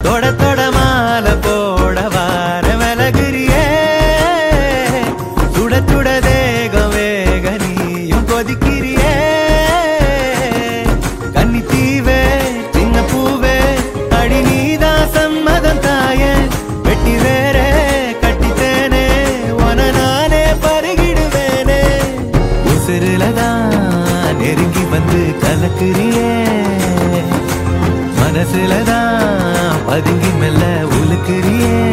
தொட தொட மாலை போட வார விலகுறியே சுட சுட தேகம் வேக நீயும் கொதிக்கிறியே கன்னி தீவே சின்ன பூவே அடி நீதான் சம்மதம் தாயே வெட்டி வேறே கட்டித்தேனே உன நானே பருகிடுவேனே உசிரிலதான் நெருங்கி வந்து கலக்குறியே மனசுலதான் பதுங்கி மெல்ல உலுக்குறியே